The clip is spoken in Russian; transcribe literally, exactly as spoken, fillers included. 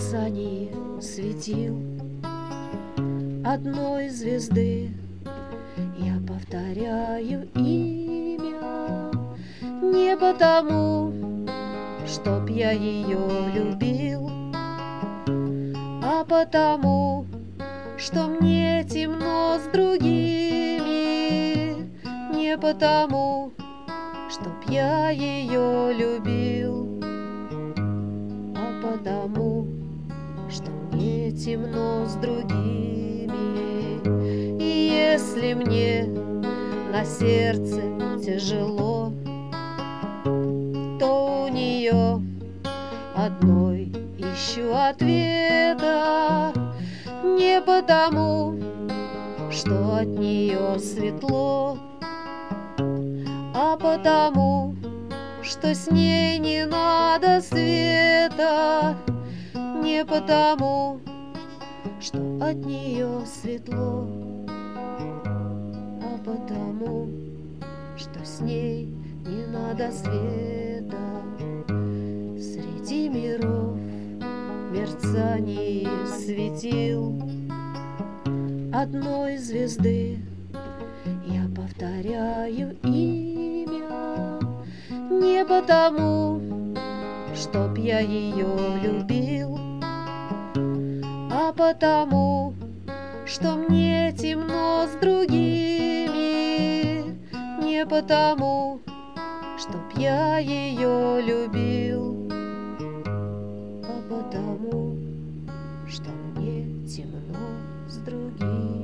мерцании светил одной звезды. Я повторяю имя не потому, чтоб я ее любил, а потому, что мне темно с другими. Не потому, чтоб я ее любил, а потому, что мне темно с другими. И если мне на сердце тяжело, то у нее одной ищу ответа. Не потому, что от нее светло, а потому, что с ней не надо света. Не потому, что от нее светло, а потому, что с ней не надо света. Среди миров мерцании светил одной звезды. Я повторяю имя не потому, чтоб я ее любил, а потому, что мне темно с другими. Не потому, чтоб я ее любил, а потому, что мне темно с другими.